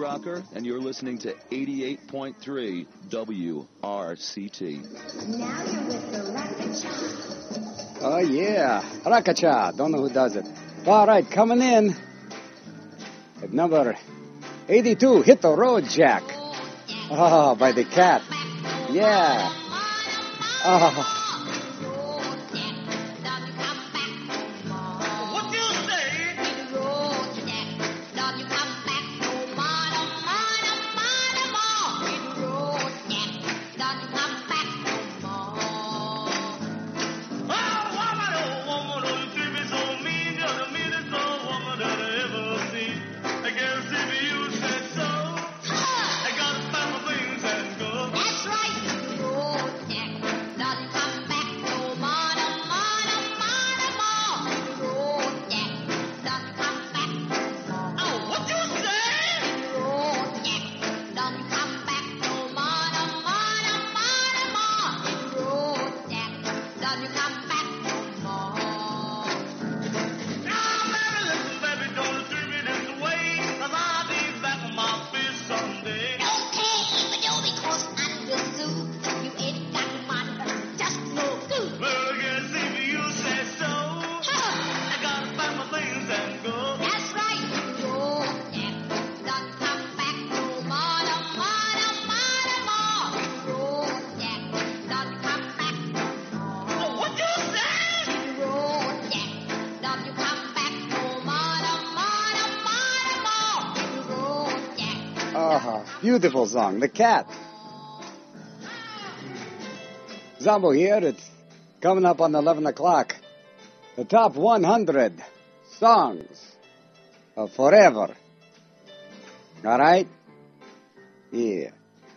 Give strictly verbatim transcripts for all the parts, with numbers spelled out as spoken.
Rocker, and you're listening to eighty-eight point three W R C T. Now you're with the Rakacha. Oh, yeah. Rakacha. Don't know who does it. All right, coming in at number eighty-two, Hit the Road, Jack. Oh, by the Cat. Yeah. Oh. Beautiful song, The Cat. Zombo here. It's coming up on eleven o'clock. The top one hundred songs of forever. All right? Yeah.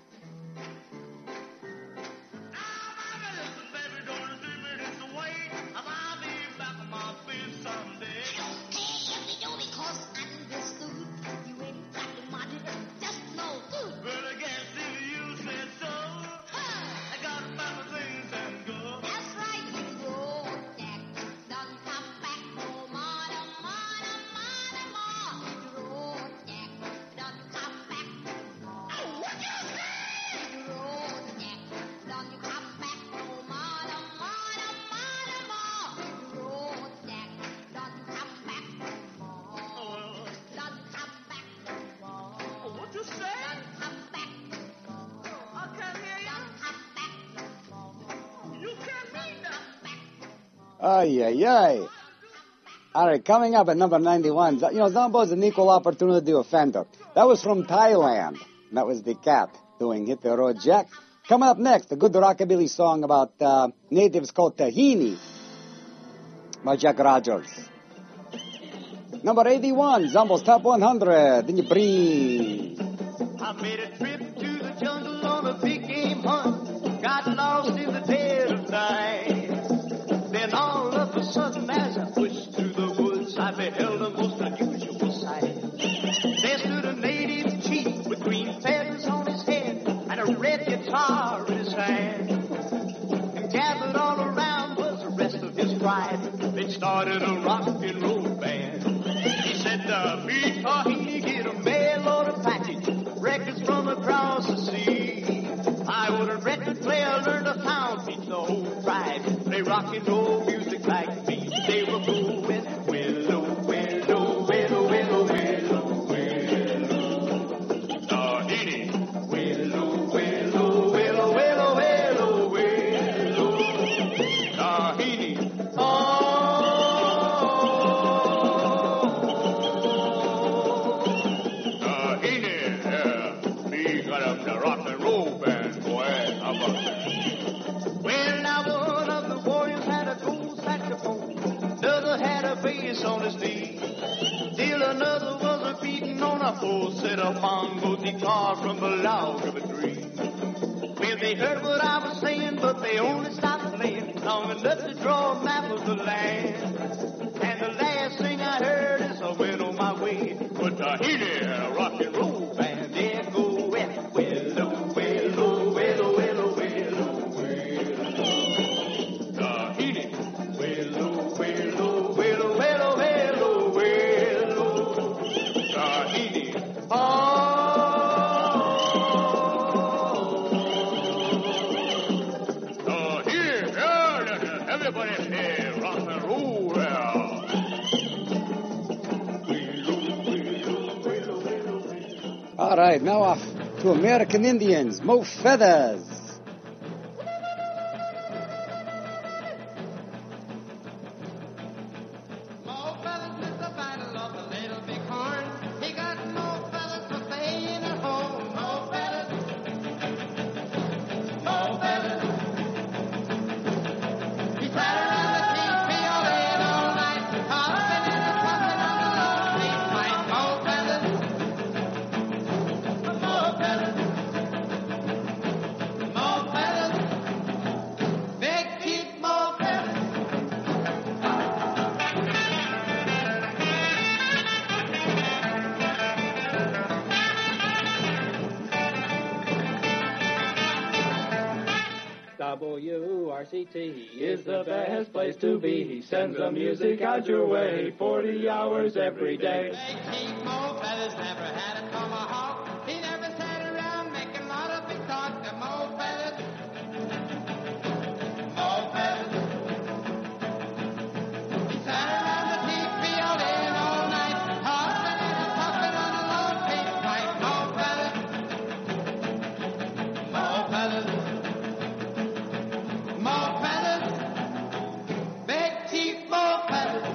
Ay, ay, ay. All right, coming up at number ninety-one. You know, Zombo's an equal opportunity offender. That was from Thailand. That was the Cat doing Hit the Road, Jack. Coming up next, a good rockabilly song about uh, natives called Tahini by Jack Rogers. Number eighty-one, Zombo's Top one hundred. Then you breathe. I made a trip to the jungle on a big game hunt. Got lost in the dead of night. Then all of a sudden, as I pushed through the woods, I beheld a most unusual sight. There stood a native chief with green feathers on his head and a red guitar in his hand. And gathered all around was the rest of his tribe. They started a rock and roll band. He said, uh, "Me Tahini, get a mail order package, records from across the sea. I want a record player, learn to pound beat the whole tribe. Play rock and roll music like me." They were going willow, willow, willow, willow, willow, willow. Tahini. Willow, willow, willow, willow, willow, willow. Tahini. Oh. Tahini, yeah. Me got up the rock and roll band, boy. How about that? Well, now one of the warriors had a gold saxophone, another had a bass on his knee, still another was a beating on a whole set of bongos he carved from the log of a tree. Well, they heard what I was saying, but they only stopped playing long enough to draw a map of the land. And the last thing I heard is I went on my way, but Tahini had a rock and roll band. Yeah, go well, willow, willow, willow, willow, willow, willow. Tahini. Willow, willow, willow, willow, willow, willow. Tahini. Oh. All right, now off to American Indians, Mo Feathers. Mo Feathers with the battle of the Little Bighorn. He got Mo Feathers for staying at home. Mo Feathers. Mo Feathers. He sat around the teepee all day and all night, hopping and a puffing on the long street fight. Mo Feathers. Mo Feathers. Mo Feathers. Big Chief Mo Feathers. W R C T is the best place to be. He sends the music out your way forty hours every day. Big Chief Mo Feathers never had a tomahawk. He never sat around making a lot of big talk. The Mo Feathers. Mo Feathers. He sat around the teepee all day and all night, hopping and a puffing on the long pig pipe. Mo Feathers. Mo Feathers. Mo Feathers. Big Chief Mo Feathers.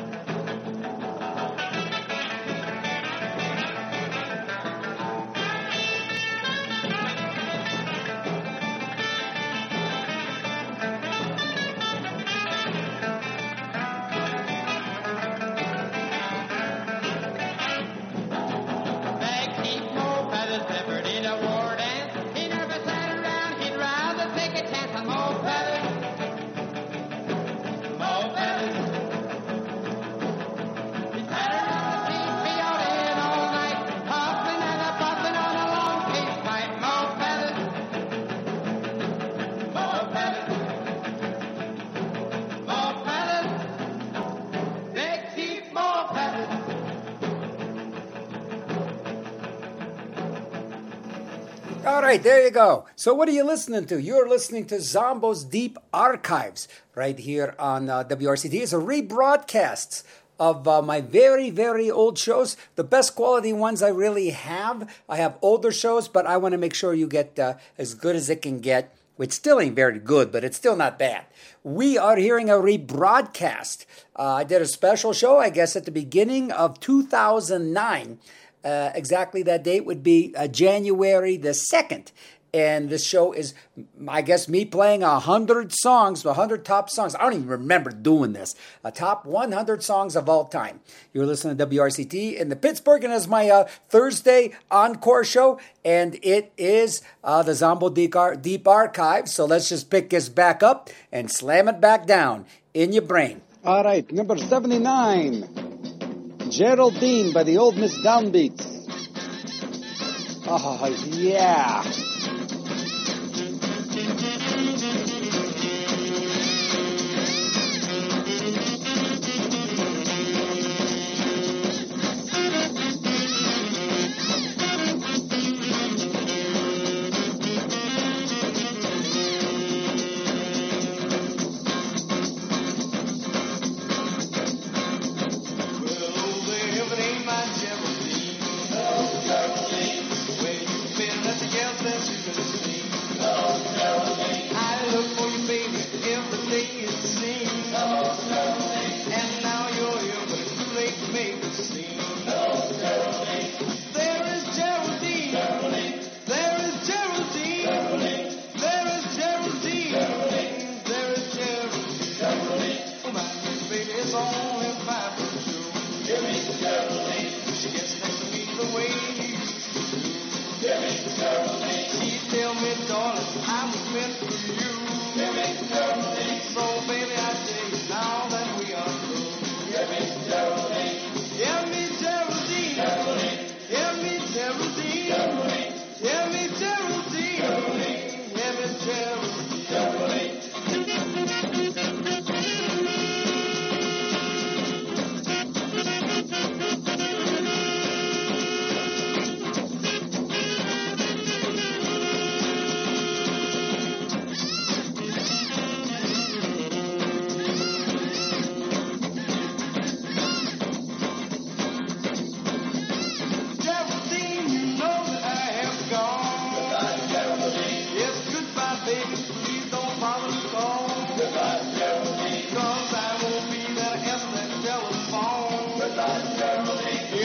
Big Chief Mo Feathers never did a war dance. He never sat around, he'd rather take a chance on Mo Feathers. Mo Feathers. He sat around the teepee all day and all night, hopping and a puffing on a long peace pipe. Mo Feathers. Mo Feathers. Mo Feathers. Big Chief Mo Feathers. All right, there you go. So what are you listening to? You're listening to Zombo's Deep Archives right here on uh, W R C T. It's a rebroadcasts of uh, my very, very old shows, the best quality ones I really have. I have older shows, but I want to make sure you get uh, as good as it can get, which still ain't very good, but it's still not bad. We are hearing a rebroadcast. Uh, I did a special show, I guess, at the beginning of two thousand nine. Uh, exactly that date would be uh, January the second. And this show is, I guess, me playing one hundred songs, one hundred top songs. I don't even remember doing this. A top one hundred songs of all time. You're listening to W R C T in the Pittsburgh, and it's my uh, Thursday encore show. And it is uh, the Zombo Deep, Ar- Deep Archive. So let's just pick this back up and slam it back down in your brain. All right, number seventy-nine. Geraldine by the Old Miss Downbeats. Oh, yeah.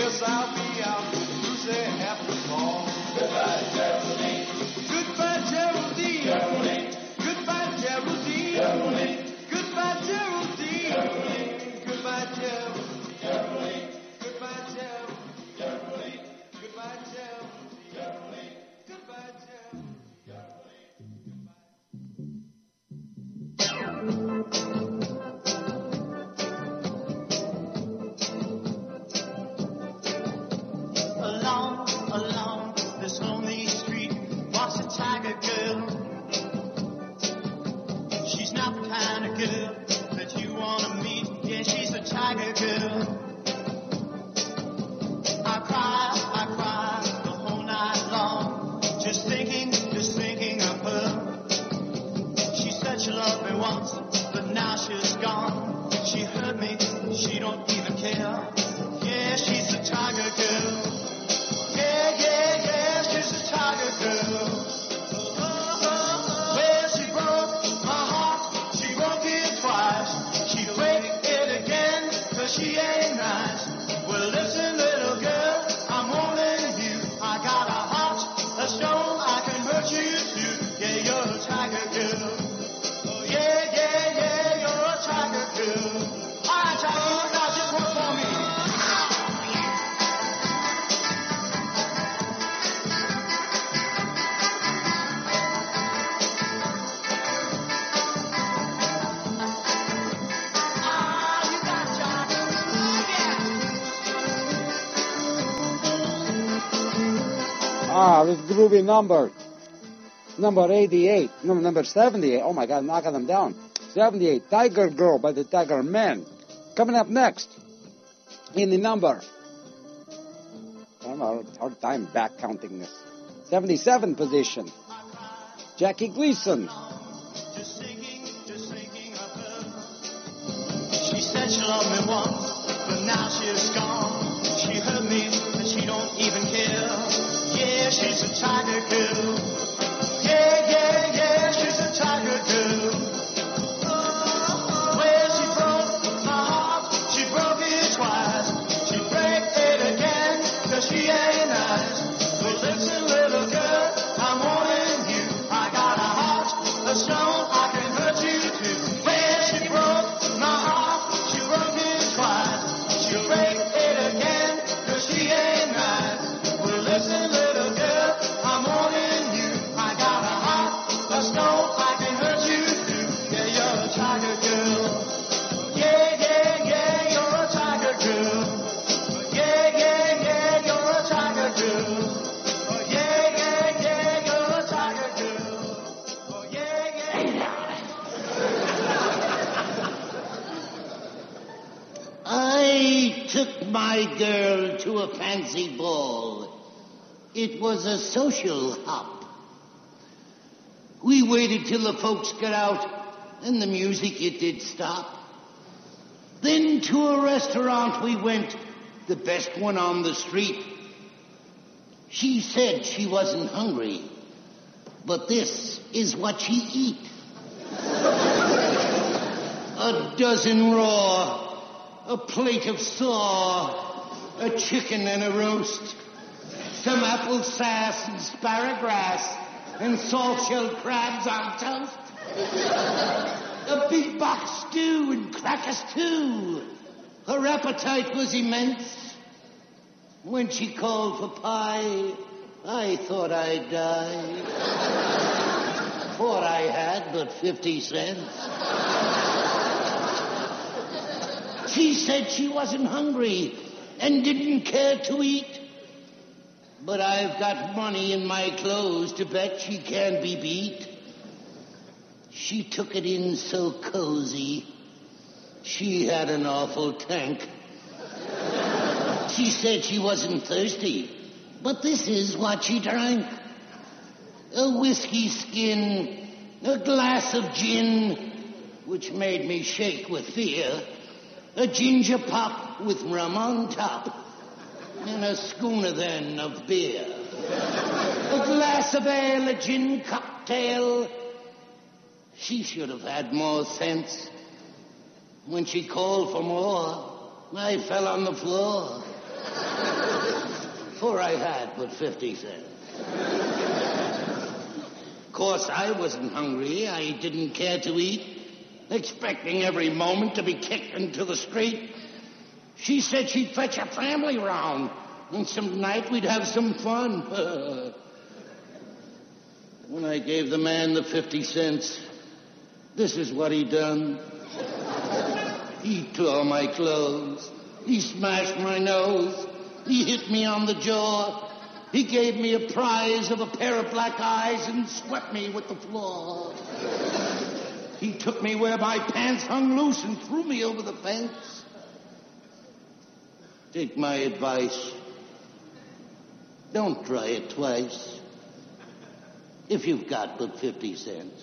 guess I'll be out Tuesday after fall. Goodbye, Geraldine. Goodbye, Geraldine. Geraldine. Goodbye, Geraldine. Geraldine. Goodbye, Geraldine. Geraldine. Goodbye, Geraldine. Geraldine. Goodbye, Geraldine. Geraldine. Goodbye, Geraldine. Geraldine. Goodbye, Along, along this lonely street walks a tiger girl. She's not the kind of girl that you want to meet. Yeah, she's a tiger girl. I cry, I cry the whole night long, just thinking, just thinking of her. She said she loved me once, but now she's gone. She hurt me, she don't even care. Yeah, she's a tiger girl. Yeah, yeah, yeah, she's a tiger girl. Well, she broke my heart, she broke it twice. She'll break it again, cause she ain't nice. Well, listen, little girl, I'm warning you. I got a heart, a stone, I can hurt you too. Yeah, you're a tiger girl. Oh, yeah, yeah, yeah, you're a tiger girl. All right, tiger girl, now just one for me. Ah, this groovy number. Number eighty-eight. No, number seventy-eight. Oh my God, knocking them down. seventy-eight. Tiger Girl by the Tiger Men. Coming up next in the number. I don't know, hard time back counting this. seventy-seven position. Jackie Gleason. Just thinking, just thinking of her. She said she loved me once, but now she's gone. She hurt me, and she don't even care. Yeah, she's a tiger girl. Yeah, yeah, yeah, she's a tiger girl. Well, she broke my heart, she broke it twice. She break it again, cause she ain't nice. But listen, little girl, I'm warning you. I got a heart, a stone, I can hurt you too. Well, she broke my heart, she broke it twice. She'll break it again, cause she ain't nice. Well, listen, little girl, I'm warning you. I got a heart, a stone, I can hurt you too. Yeah, you're a tiger girl. Yeah, yeah, yeah, you're a tiger girl. Yeah, yeah, yeah, you're a tiger girl. Oh, yeah, yeah, yeah, you're a tiger girl. Oh, yeah, yeah. I took my girl to a fancy ball. It was a social hop. We waited till the folks got out, and the music, it did stop. Then to a restaurant we went, the best one on the street. She said she wasn't hungry, but this is what she eat. A dozen raw, a plate of saw, a chicken and a roast, some apple sass and sparrowgrass, and salt-shelled crabs on toast. A big box stew and crackers too. Her appetite was immense. When she called for pie, I thought I'd die. For I had but fifty cents. She said she wasn't hungry and didn't care to eat. But I've got money in my clothes to bet she can't be beat. She took it in so cozy, she had an awful tank. She said she wasn't thirsty, but this is what she drank. A whiskey skin, a glass of gin, which made me shake with fear, a ginger pop with rum on top, and a schooner then of beer. A glass of ale, a gin cocktail. She should have had more sense. When she called for more, I fell on the floor. before I had but fifty cents. Of course, I wasn't hungry. I didn't care to eat, expecting every moment to be kicked into the street. She said she'd fetch her family round, and some night we'd have some fun. When I gave the man the fifty cents, this is what he done. He tore my clothes. He smashed my nose. He hit me on the jaw. He gave me a prize of a pair of black eyes and swept me with the floor. He took me where my pants hung loose and threw me over the fence. Take my advice. Don't try it twice. If you've got but fifty cents.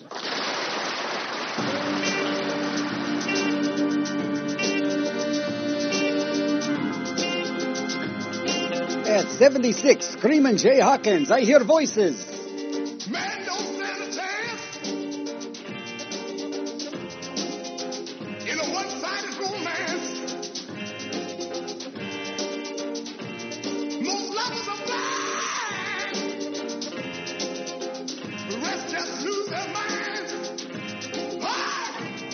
At seventy-six, Screamin' Jay Hawkins, I hear voices. Man don't stand a chance in a one-sided romance. Most lovers are blind. The rest just lose their minds. Ah!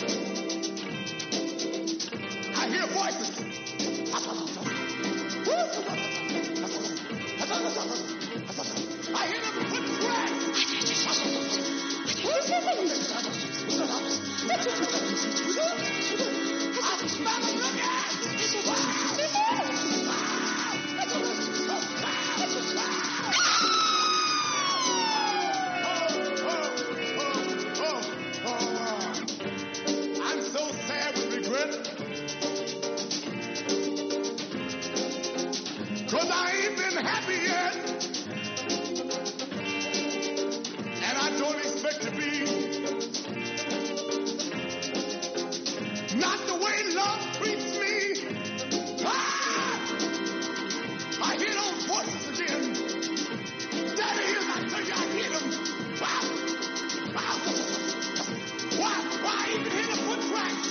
I hear voices. I hear them put tracks. I smell them I'm so sad with regret. 'Cause I ain't been happy yet. And I don't expect to be. Not the way love treats me. Ah! I hear those voices again. There he is, I tell you, I hear them. Wow! Wow! Why? Why even hear the foot tracks?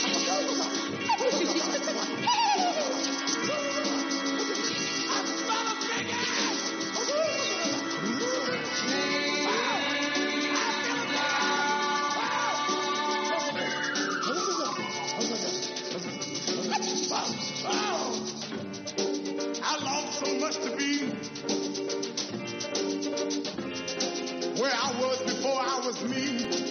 I smell a big ass! I long so much to be where I was before I was me.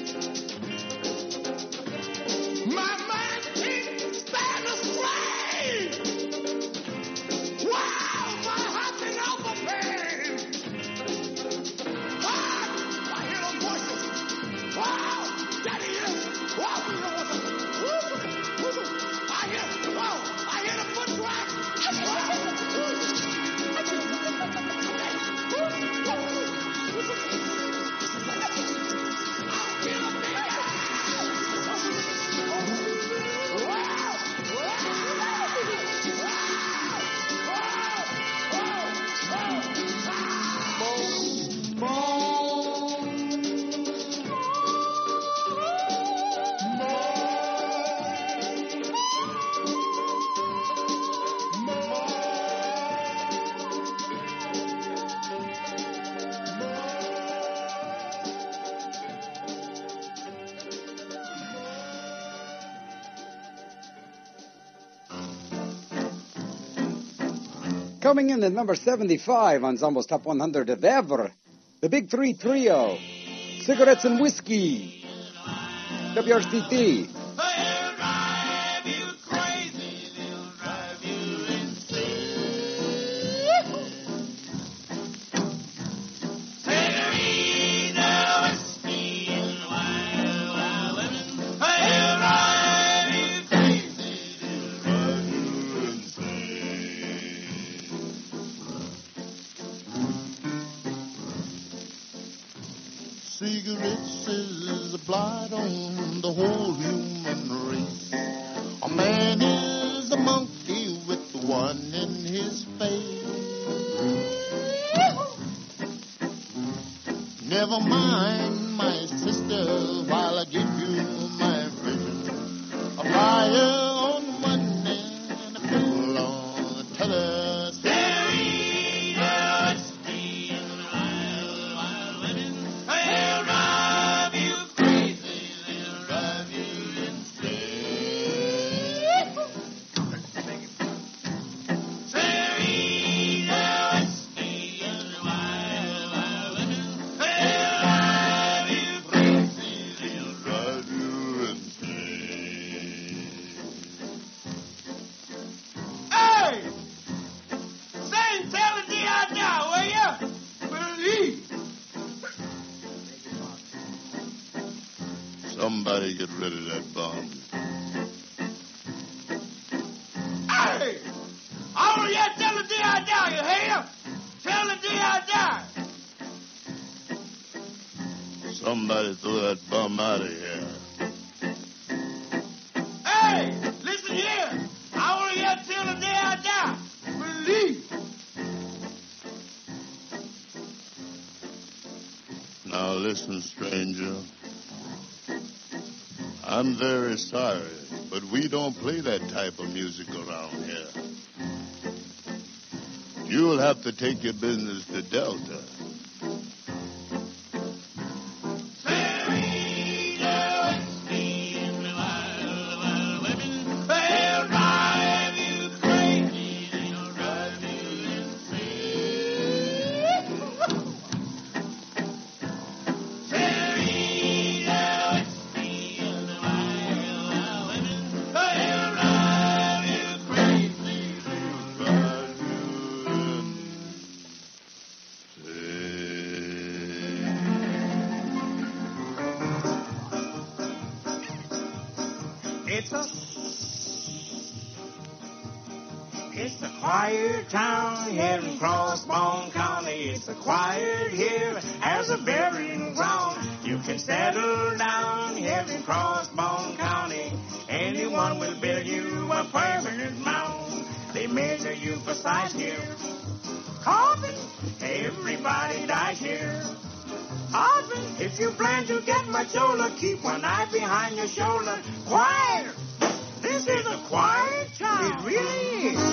My mind can't stand the strain. Wow, my heart's been out for pain. Ah, I hear those voices. Wow, there he is. Wow, I hear, wow, I hear the foot tracks. Coming in at number seventy-five on Zombo's Top one hundred of ever, the Big Three Trio, Cigarettes and Whiskey, W R C T. Cigarettes is a blight on the whole human race. A man is a monkey with one in his face. Never mind, my sister, while I give you my vision. A fire on one end and a pill on the t'other. Stereo. somebody get rid of that bum. Hey! Oh, yeah, tell the D I die, you hear? Tell the D I die. Somebody throw that bum out of here. Hey, listen here. I want to hear till the day I die. Relief. Now listen, stranger. I'm very sorry, but we don't play that type of music around here. You'll have to take your business to Delta. It's a, it's a quiet town here in Crossbone County. It's a quiet here as a burying ground. You can settle down here in Crossbone County. Anyone will build you a permanent mound. They measure you for size here. Coffin, everybody dies here. Often, if you plan to get machola, keep one eye behind your shoulder. Quiet! This is a quiet town. It really is.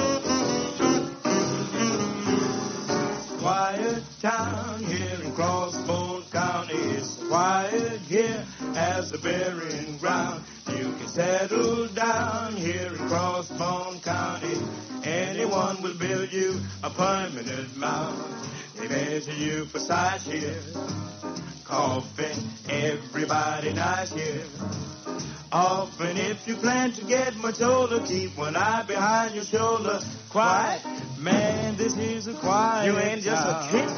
Quiet town here in Crossbone County. It's quiet here as a burying ground. You can settle down here in Crossbone County. Anyone will build you a permanent mound. They measure you for size here. Coffin, everybody dies here. Often if you plan to get much older, keep one eye behind your shoulder. Quiet, man, this is a quiet. You ain't just a kid.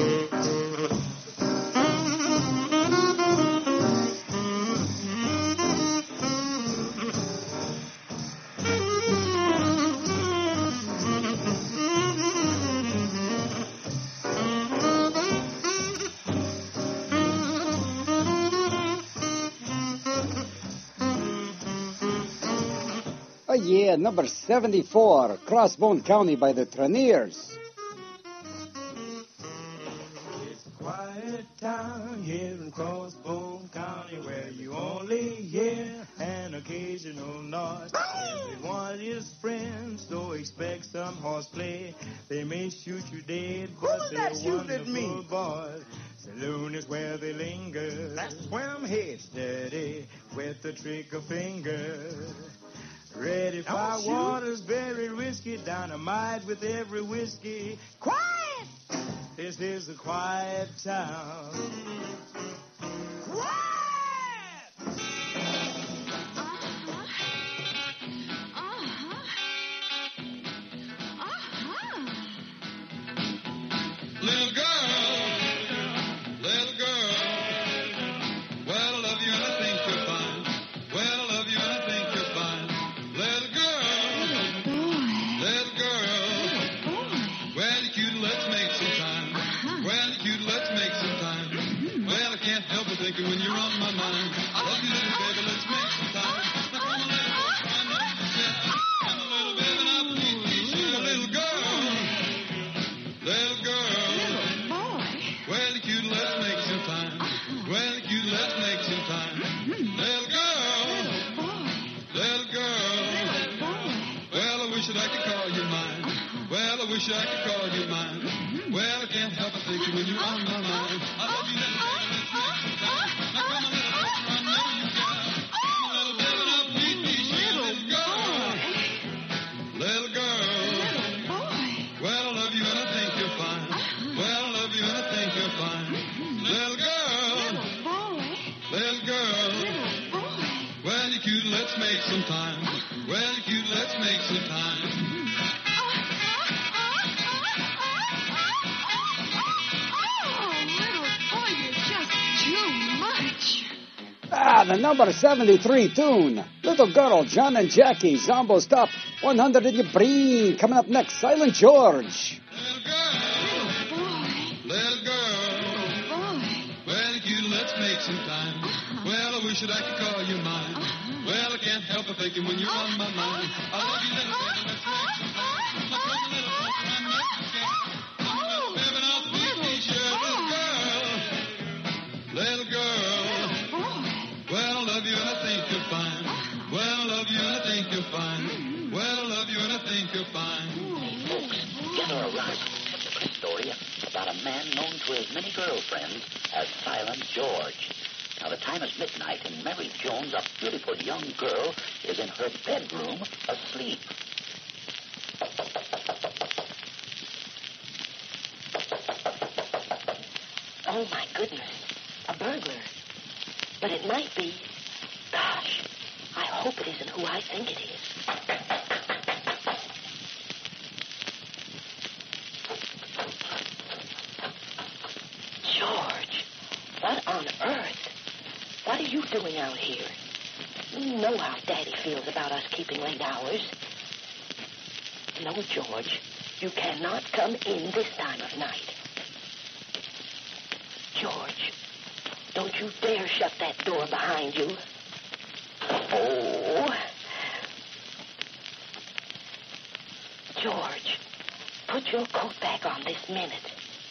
Oh, yeah, number seventy-four, Crossbone County by the Treniers. It's a quiet town here in Crossbone County where you only hear an occasional noise. Everyone is friends, so expect some horseplay. They may shoot you dead, but they're wonderful boys. Saloon is where they linger. That's where I'm headed. Steady with the trigger finger. Ready fire waters, very risky. Dynamite with every whiskey. Quiet! This is a quiet town. Quiet! Little girl, little girl. Well, I love you and I think you're fine. Well, I love you and I think you're fine. Little girl, little girl. Well, you cute, let's make some time. Well, you cute, let's make some time. Well, I can't help but thinking when you're on my mind. I love you, little baby, let's make some time. Now come on, little girl, I know you can. Come on, little baby, and I'll please teach you. Little girl, little girl. Well, you cute, let's make some time. Well, you cute, let's make some time. Little girl, little girl. Well, I wish that I could call you mine. Well, I wish I could call you mine. Well, I can't help but thinking when you're on my mind. I love you, little baby, let's make some time. Now come on, little girl, I know you can. Come on, little baby, and I'll please teach you. Little girl, little girl. Well, I love you and I think you're fine. Well, I love you and I think you're fine. Little girl, little girl. Well, you cute, let's make some time. Well, you cute, let's make some time. Ah, the number seventy-three tune. Little Girl, John and Jackie, Zombo's Top one hundred in your brain. Coming up next, Silent George. Little girl, little girl, well, you let's make some time. Well, I wish that I could call you mine. Well, I can't help but thinking when you're on my mind. I love you, little baby, let's make some time. Let's make a little more time, let's forget. Little baby, now please be sure, little girl, little girl. Well, I love you and I think you're fine. Well, I love you and I think you're fine. Well, I love you and I think you're fine. Folks, gather around. A story about a man known to his many girlfriends as Silent George. Now, the time is midnight, and Mary Jones, a beautiful young girl, is in her bedroom asleep. Oh, my goodness. A burglar. But it might be. Gosh, I hope it isn't who I think it is. George, what on earth? What are you doing out here? You know how Daddy feels about us keeping late hours. No, George, you cannot come in this time of night. George, don't you dare shut that door behind you. Oh. George, put your coat back on this minute.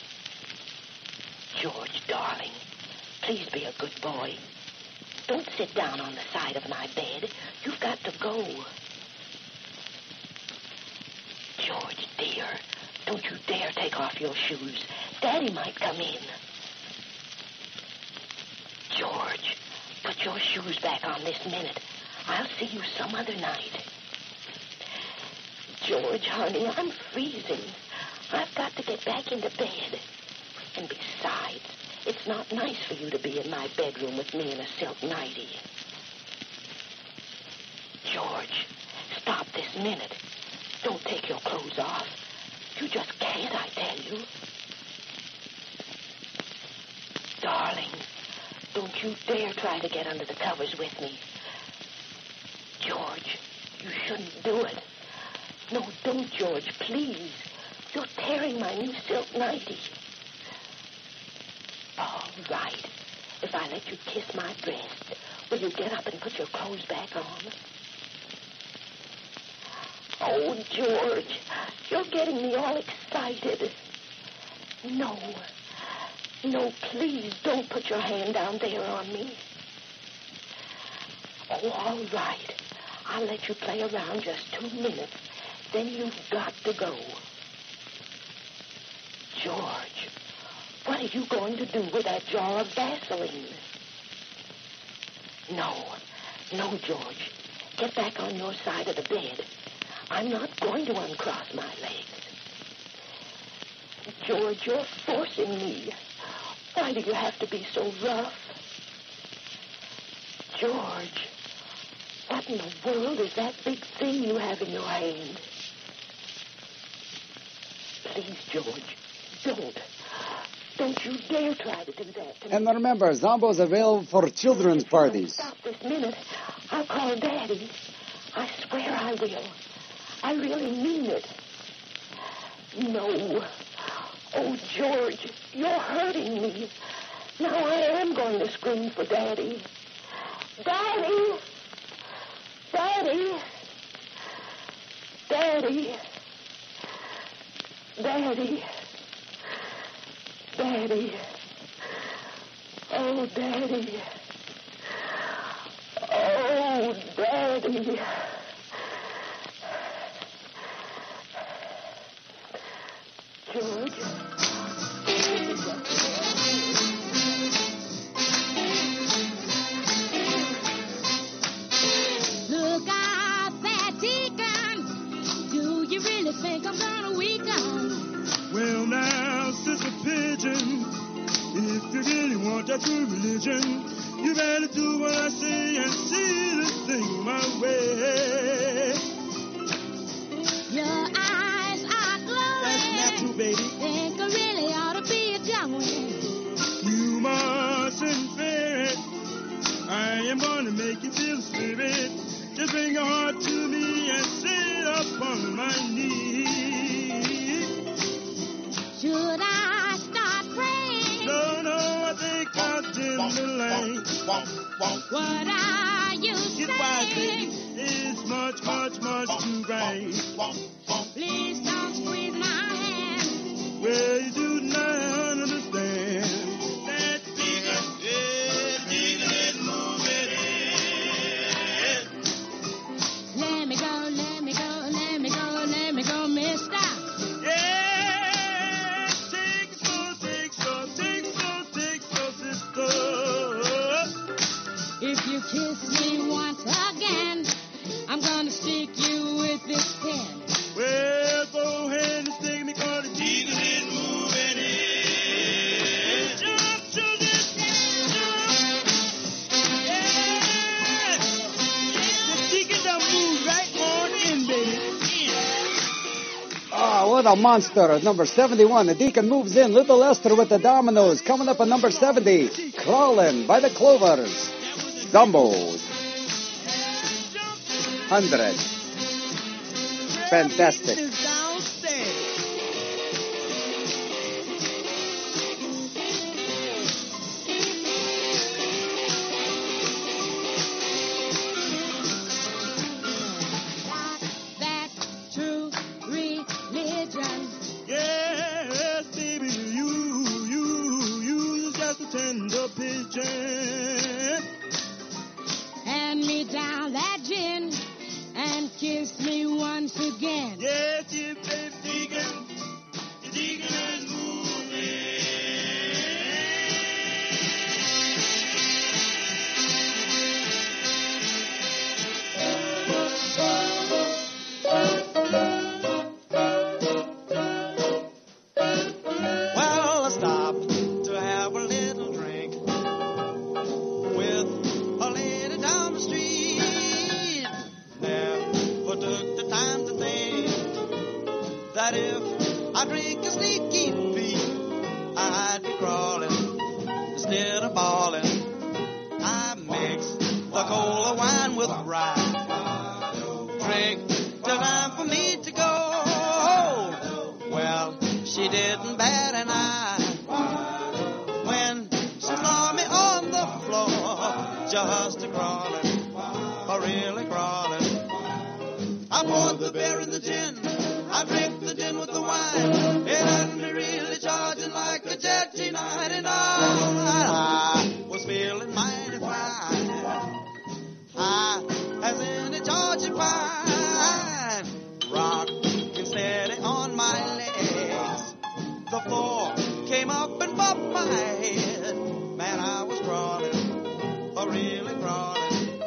George, darling, please be a good boy. Don't sit down on the side of my bed. You've got to go. George, dear, don't you dare take off your shoes. Daddy might come in. George, put your shoes back on this minute. I'll see you some other night. George, honey, I'm freezing. I've got to get back into bed. And besides, it's not nice for you to be in my bedroom with me in a silk nightie. George, stop this minute. Don't take your clothes off. You just can't, I tell you. Darling, don't you dare try to get under the covers with me. George, you shouldn't do it. No, don't, George, please. You're tearing my new silk nightie. All right. If I let you kiss my breast, will you get up and put your clothes back on? Oh, George, you're getting me all excited. No. No, please don't put your hand down there on me. Oh, all right. I'll let you play around just two minutes. Then you've got to go. George, what are you going to do with that jar of Vaseline? No, no, George. Get back on your side of the bed. I'm not going to uncross my legs. George, you're forcing me. Why do you have to be so rough? George, what in the world is that big thing you have in your hand? Please, George, don't. Don't you dare try to do that to me. And remember, Zombo's available for children's parties. Stop this minute. I'll call Daddy. I swear I will. I really mean it. No. Oh, George, you're hurting me. Now I am going to scream for Daddy. Daddy! Daddy! Daddy! Daddy! Daddy! Oh, Daddy! Oh, Daddy! George? Look out, that deacon. Do you really think I'm gonna weaken? Well, now, Sister Pigeon, if you really want that true religion, you better do what I say and see this thing my way. Your eyes are glowing. That's not true, baby. Think I really ought to be going. You mustn't fear it. I am going What are you saying? It's much, much, much too bright. Please don't squeeze my hand. Well, you do not understand. That jiggle, yeah, jiggle is moving in. Let me go, let me go, let me go, let me go, mister. Yeah, take so, take so, take so, take so, sister. If you kiss me once again, I'm gonna stick you with this pen. Well, go ahead and stick me, cause the jiggle is moving in. Jump to the yeah. The jiggle done move right on in, baby. Oh, what a monster. At number seventy-one, the Deacon moves in. Little Esther with the Dominoes. Coming up at number seventy, Crawling by the Clovers. Zombo's. Hundred. Fantastic. That true religion. Yes, baby, you, you, you just a tender pigeon. Hand me down that gin and kiss me once again. Yes, you baby Deacon, the Deacon is moving. Well, I stopped to have a little drink with a lady down the street. Never took the time to think that if I drink a sneaky peek, I'd be crawling instead of bawling. I mix the cola wine with rye. Drink till time for me to go. Well, she didn't bat an eye when she saw me on the floor, just a crawling, a really crawling. I poured the beer in the gin, I drank the gin with the wine. It had me really charging like a jetty ninety-nine. I was feeling mighty fine, high as any Georgia pine. Rocking steady on my legs, the floor came up and bumped my head. Man, I was crawling, a really crawling.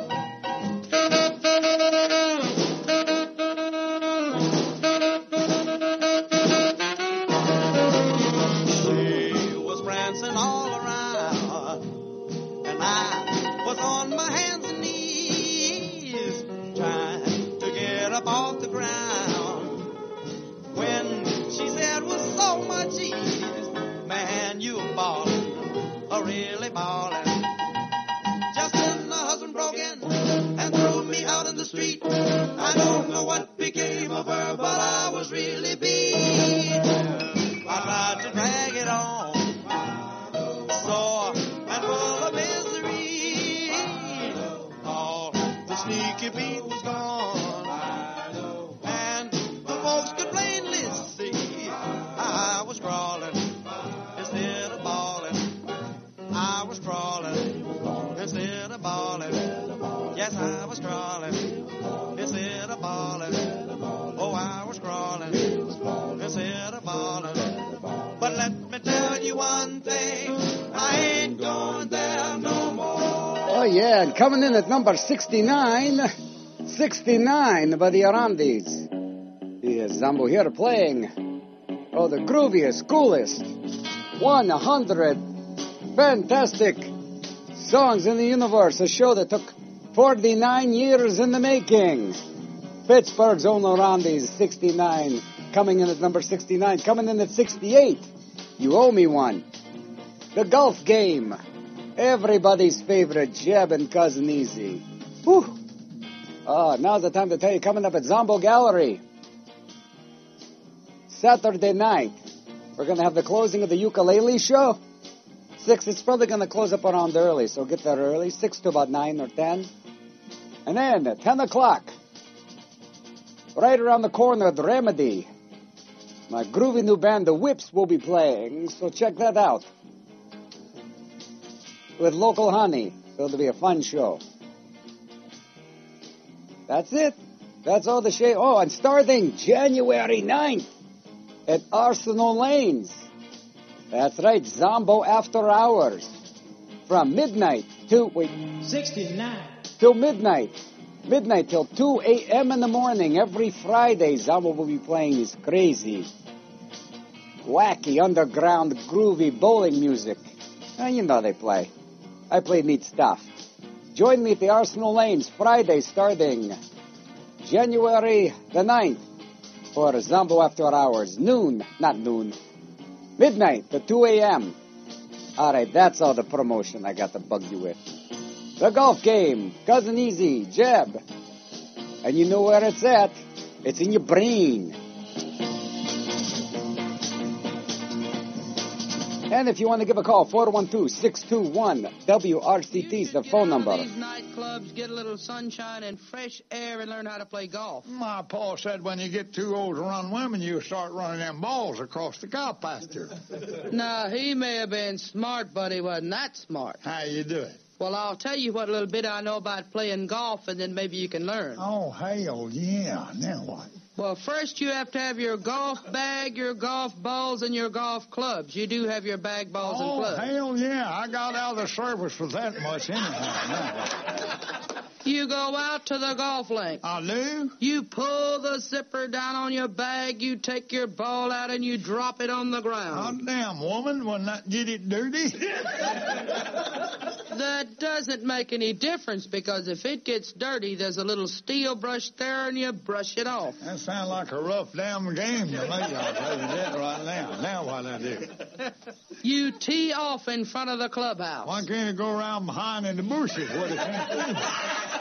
She was prancing all around, and I was on my hands and knees, trying to get up off the ground. When she said with so much ease, man, you ballin', a really ballin'. Just then the husband broke in and threw me out in the street. I don't know what became of her, but I was really beat. I tried to drag it on, sore and full of misery. All the sneaky Pete was gone, and the folks could plainly see I was crawling instead of bawling. I was crawling instead of bawling. Yes, I was crawling instead of bawling. Oh, I was crawling instead of bawling. But let me tell you one thing, I ain't going there no more. Oh, yeah, and coming in at number sixty-nine, sixty-nine by the Arandis. Here's Zombo here playing, oh, the grooviest, coolest, one hundred fantastic songs in the universe, a show that took forty-nine years in the making. Pittsburgh's own Arandis, sixty-nine, coming in at number sixty-nine, coming in at sixty-eight, You Owe Me One. The Golf Game, everybody's favorite, Jeb and Cousin Easy. Whew. Oh, now's the time to tell you, coming up at Zombo Gallery, Saturday night, we're going to have the closing of the ukulele show. Six, it's probably going to close up around early, so get there early. Six to about nine or ten. And then at ten o'clock, right around the corner, the Remedy. My groovy new band, The Whips, will be playing, so check that out. With local honey, so it'll be a fun show. That's it. That's all the shit. Oh, and starting January ninth at Arsenal Lanes. That's right, Zombo After Hours. From midnight to, wait. sixty-nine. Till midnight. Midnight till two a.m. in the morning. Every Friday, Zombo will be playing this crazy, wacky, underground, groovy bowling music. Eh, you know they play. I play neat stuff. Join me at the Arsenal Lanes Friday starting January the ninth for Zombo After Hours. Noon, not noon, midnight to two a.m. All right, that's all the promotion I got to bug you with. The golf game, Cousin Easy, Jeb. And you know where it's at. It's in your brain. And if you want to give a call, four one two, six two one, W R C T is the phone number. These nightclubs, get a little sunshine and fresh air and learn how to play golf. My pa said when you get too old to run women, you start running them balls across the cow pasture. Now, he may have been smart, but he wasn't that smart. How you do it? Well, I'll tell you what little bit I know about playing golf, and then maybe you can learn. Oh, hell, yeah. Now what? Well, first you have to have your golf bag, your golf balls, and your golf clubs. You do have your bag, balls, oh, and clubs. Oh, hell, yeah. I got out of the service with that much anyhow. Now. You go out to the golf link. I do? You pull the zipper down on your bag, you take your ball out, and you drop it on the ground. Oh, damn, woman, wouldn't that get it dirty? That doesn't make any difference, because if it gets dirty, there's a little steel brush there, and you brush it off. That sounds like a rough damn game to me. I'll tell you that right now. Now what I do? You tee off in front of the clubhouse. Why can't it go around behind in the bushes? What it can't do?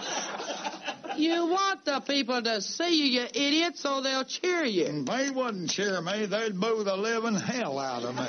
You want the people to see you, you idiot, so they'll cheer you. And they wouldn't cheer me. They'd boo the living hell out of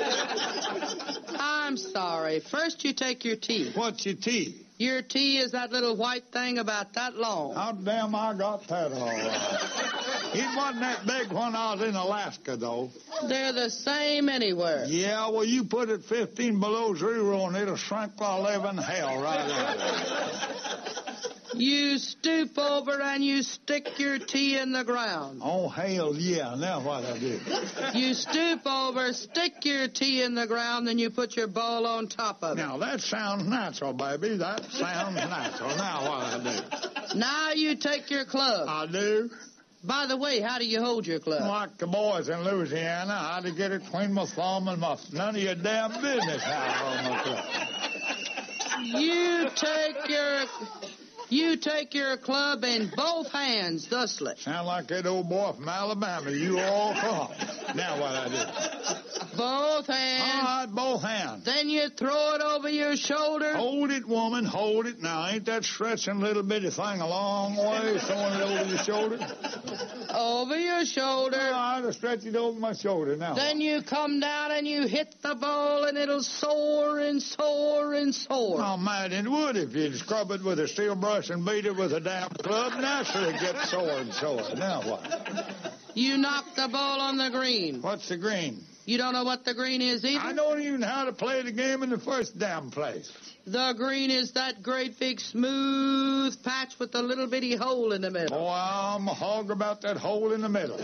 me. I'm sorry. First you take your tee. What's your tee? Your tee is that little white thing about that long. How damn I got that all right. It wasn't that big when I was in Alaska, though. They're the same anywhere. Yeah, well, you put it fifteen below zero and it'll shrink the living hell right out. You stoop over and you stick your tee in the ground. Oh, hell yeah. Now what I do? You stoop over, stick your tee in the ground, then you put your ball on top of it. Now, that sounds natural, baby. That sounds natural. Now what I do? Now you take your club. I do? By the way, how do you hold your club? Like the boys in Louisiana, how to get it between my thumb and my... None of your damn business how I hold my club. You take your... You take your club in both hands, thusly. Sound like that old boy from Alabama. You all come. Now what I do? Both hands. All right, both hands. Then you throw it over your shoulder. Hold it, woman. Hold it. Now, ain't that stretching little bitty thing a long way, throwing it over your shoulder? Over your shoulder. All right, I'll stretch it over my shoulder now. Then you come down and you hit the ball, and it'll soar and soar and soar. Oh, man, it would if you'd scrub it with a steel brush and beat it with a damn club. Naturally, it gets sore and sore. Now what? You knock the ball on the green. What's the green? You don't know what the green is either? I don't even know how to play the game in the first damn place. The green is that great big smooth patch with a little bitty hole in the middle. Oh, I'm a hog about that hole in the middle.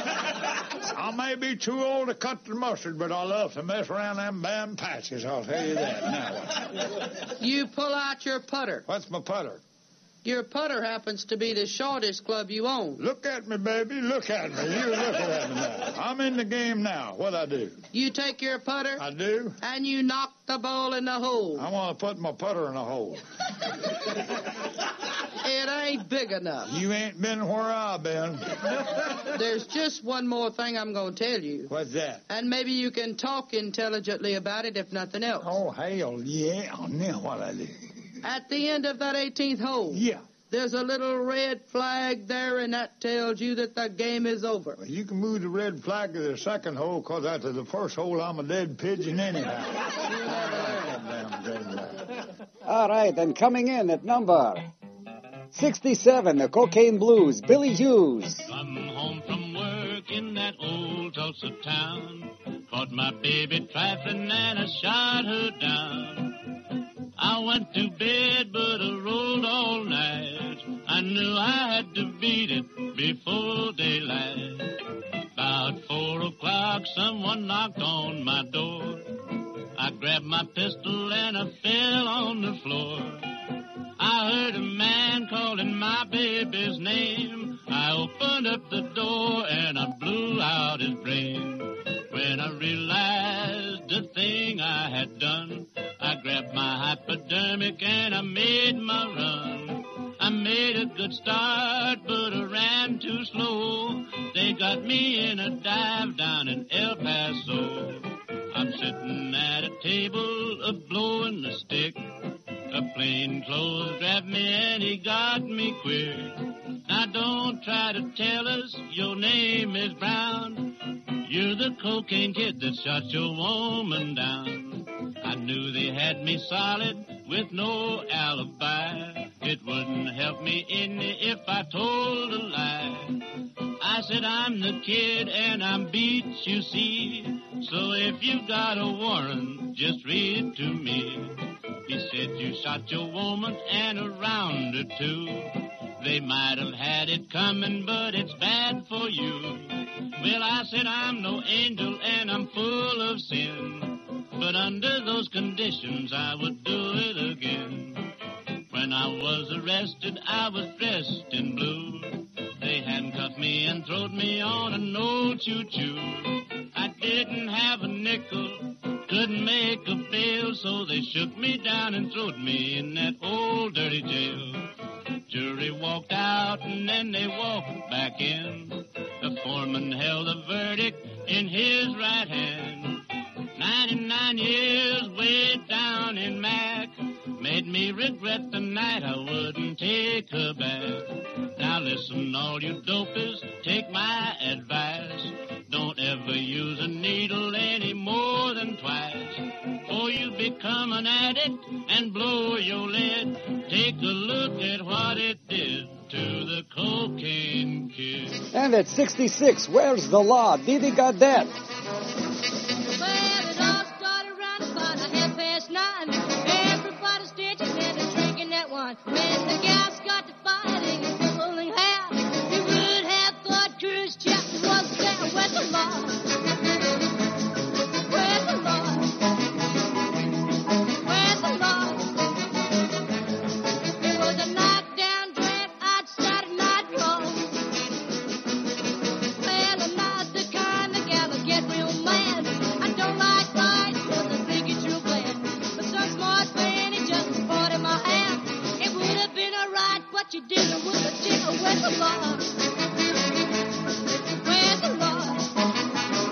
I may be too old to cut the mustard, but I love to mess around them damn patches, I'll tell you that. Now what? You pull out your putter. What's my putter? Your putter happens to be the shortest club you own. Look at me, baby. Look at me. You look at me now. I'm in the game now. What I do? You take your putter. I do. And you knock the ball in the hole. I want to put my putter in a hole. It ain't big enough. You ain't been where I've been. There's just one more thing I'm going to tell you. What's that? And maybe you can talk intelligently about it, if nothing else. Oh, hell, yeah. Now what I do? At the end of that eighteenth hole. Yeah. There's a little red flag there, and that tells you that the game is over. Well, you can move the red flag to the second hole, because after the first hole, I'm a dead pigeon anyhow. All right, and coming in at number sixty-seven, the Cocaine Blues, Billy Hughes. Come home from work in that old Tulsa town. Caught my baby trifling and I shot her down. I went to bed but I rolled all night. I knew I had to beat it before daylight. About four o'clock someone knocked on my door. I grabbed my pistol and I fell on the floor. I heard a man calling my baby's name. I opened up the door and I blew out his brain. When I realized the thing I had done, I grabbed my hypodermic and I made my run. I made a good start, but I ran too slow. They got me in a dive down in El Paso. I'm sitting at a table, a blowing the stick. A plainclothes grabbed me and he got me quick. Now don't try to tell us your name is Brown. You're the cocaine kid that shot your woman down. I knew they had me solid with no alibi. It wouldn't help me any if I told a lie. I said I'm the kid and I'm beat, you see. So if you got a warrant, just read it to me. He said you shot your woman and a round or two. They might have had it coming, but it's bad for you. Well, I said I'm no angel and I'm full of sin. But under those conditions, I would do it again. When I was arrested, I was dressed in blue. They handcuffed me and throwed me on an old choo-choo. I didn't have a nickel, couldn't make a bail, so they shook me down and throwed me in that old dirty jail. Jury walked out and then they walked back in. The foreman held a verdict in his right hand. Ninety-nine years way down in Mac made me regret the night I wouldn't take her back. Now listen, all you dopers, take my advice. Don't ever use a needle any more than twice. Or you become an addict and blow your lid. Take a look at what it did to the cocaine kid. And at sixty-six, Where's the Law? Didi Gadet. Well, it all started around about a half past nine. Everybody stitching and a drinking that wine. When the gas got to fighting and pulling hair, you would have thought Cruz Chapter was there. Where's the law? Where's the law? Where's the law? It was a knockdown dread outside night call. Well, I'm not the kind of gal that get real mad. I don't like fights because I think it's real bad. But some smart man, he just fought in my hand. It would have been alright, but you didn't with a tickle. Where's the law? Where's the law?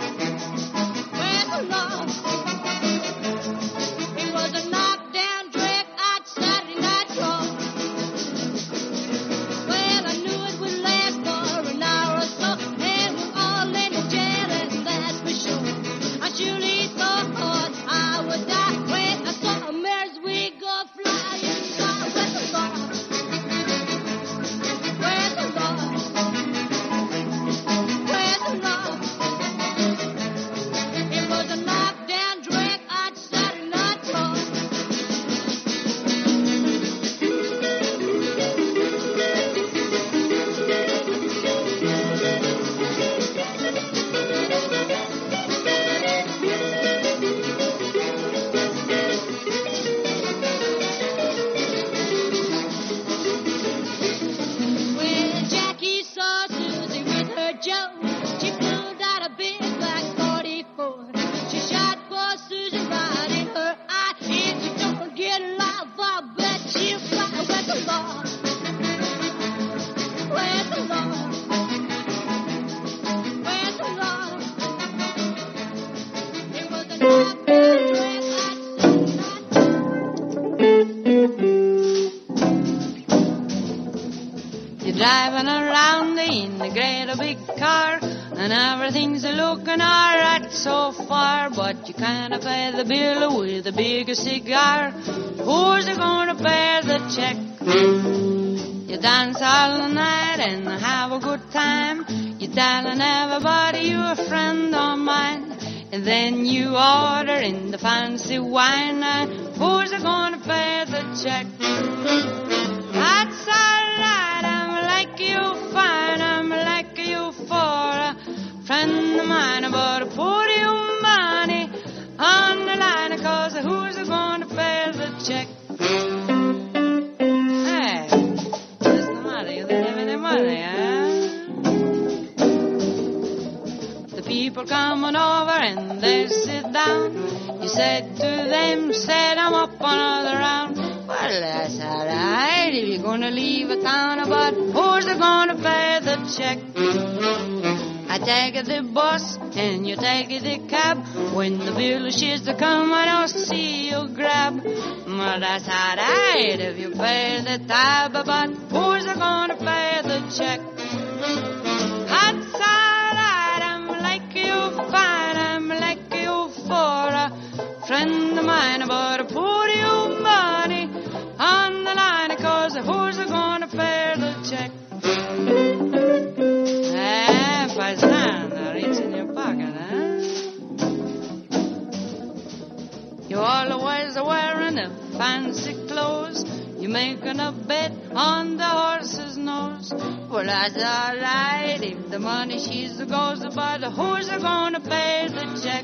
looking alright so far, but you can't pay the bill with a big cigar. Who's gonna pay the check? You dance all night and have a good time. You telling everybody you're a friend of mine. And then you order in the fancy wine. And who's gonna pay the check? That's alright, I'm like you fine. I'm like you for a friend of mine. But put your money on the line, cause who's gonna pay the check? Hey, what's the matter? You didn't have any money, huh? The people coming over and they sit down. You said to them, set them up another round. Well, that's alright if you're gonna leave a town, but who's gonna pay the check? I take the bus and you take the cab. When the bill she's to come, I don't see you grab. Well, that's alright if you pay the tab, but who's gonna pay the check? That's alright, I'm like you fine, I'm like you for a friend of mine, but put your money on the line, cause who's gonna pay the check? Eh, paisano, reach in your pocket, huh? You always wearing a fancy clothes. You making a bet on the horse's nose. Well, that's alright if the money she's goes, but who's gonna pay the check?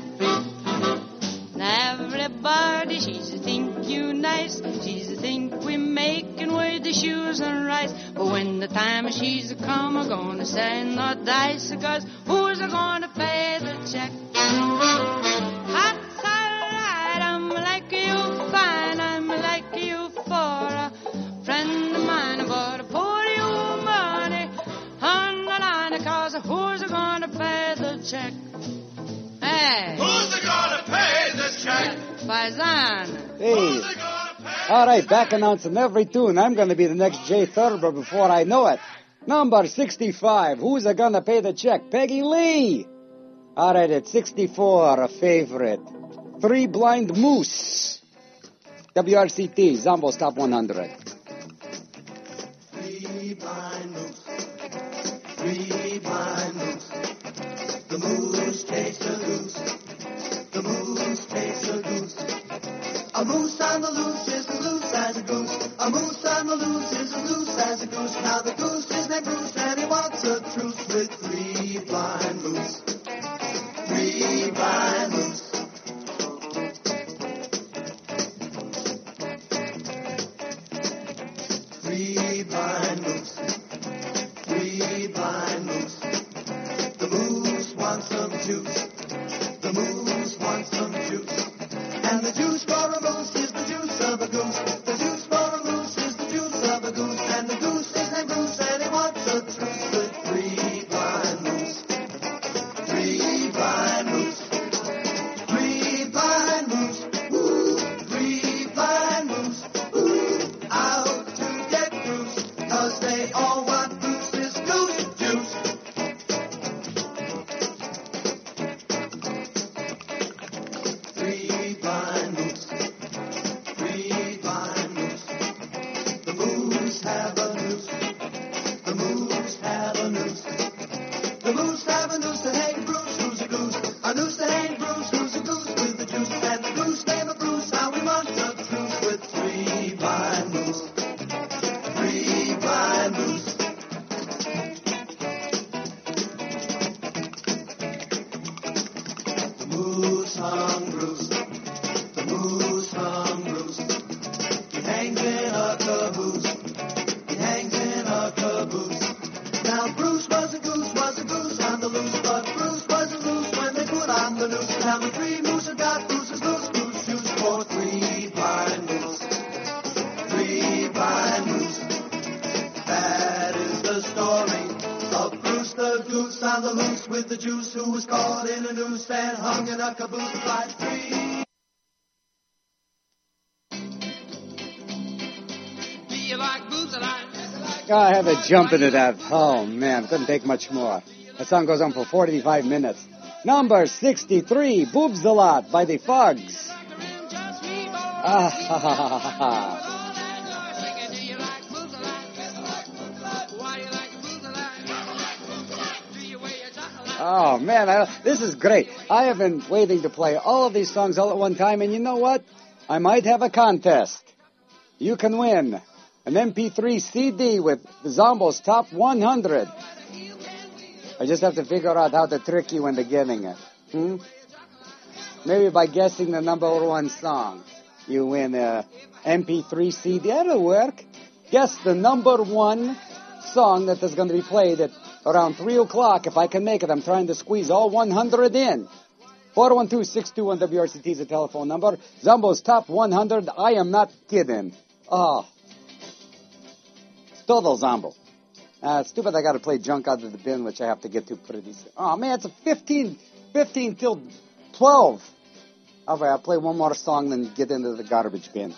Everybody, she's think you nice. She's think we making with the shoes and rice. But when the time she's come, I'm gonna send no dice, cause who's gonna pay the check? That's alright, I'm like you fine, I'm like you for a friend of mine. But put your money on the line, cause who's gonna pay the check? Hey! Who's gonna pay the check? Paisan. Hey. All right, back announcing every tune. I'm going to be the next Jay Thurber before I know it. Number sixty-five. Who's going to pay the check? Peggy Lee. All right, at sixty-four, a favorite. Three Blind Moose. W R C T, Zombo's Top one hundred. Three blind moose. Three blind moose. The moose chased a goose. The moose chased a goose. A moose on the loose is as loose as a goose. A moose on the loose is as loose as a goose. Now the goose is named Bruce and he wants a truce with three blind moose. Three blind moose. Three blind moose. Three blind moose. The moose wants some juice. The moose wants some juice. And the juice for a moose is the juice of a goose. The juice for a moose is the juice of a goose. And the goose is named Bruce and he wants a truce with three blind moose. Three blind moose. Three blind moose. Ooh, three blind moose. Ooh, out to get Bruce. Cause they all want Bruce's goose juice. Three blind moose. Three blind moose. The moose have a noose. The moose have a noose. The moose have a noose to hang Bruce, who's a goose. A noose to hang Bruce, who's a goose with the juice. And the goose name of Bruce, how we want a truce with three blind moose. Three blind moose. The moose hung Bruce. The moose hung Bruce. He hangs in a caboose. He hangs in a caboose. Now Bruce was a goose, was a goose on the loose, but Bruce was a loose when they put on the noose. Now the three moose have got Bruce's loose goose juice for three blind moose. Three blind moose. That is the story of Bruce the goose on the loose with the juice, who was caught in a noose and hung in a caboose by three. Do you like boots? I like. I had to jump into that. Oh, man, couldn't take much more. That song goes on for forty-five minutes. Number sixty-three, Boobs a Lot by the Fugs. Ah, ha, ha, ha, ha, ha. Oh, man, I, this is great. I have been waiting to play all of these songs all at one time, and you know what? I might have a contest. You can win an M P three C D with Zombo's Top one hundred. I just have to figure out how to trick you into getting it. Hmm? Maybe by guessing the number one song, you win a M P three C D. That'll work. Guess the number one song that is going to be played at around three o'clock, if I can make it. I'm trying to squeeze all one hundred in. four one two, six two one, W R C T is the telephone number. Zombo's Top one hundred. I am not kidding. Oh. Todo Zombo. Uh, it's stupid I got to play Junk Out of the Bin, which I have to get to pretty soon. Oh, man, it's a fifteen, fifteen till twelve. All right, I'll play one more song, then get into the garbage bin.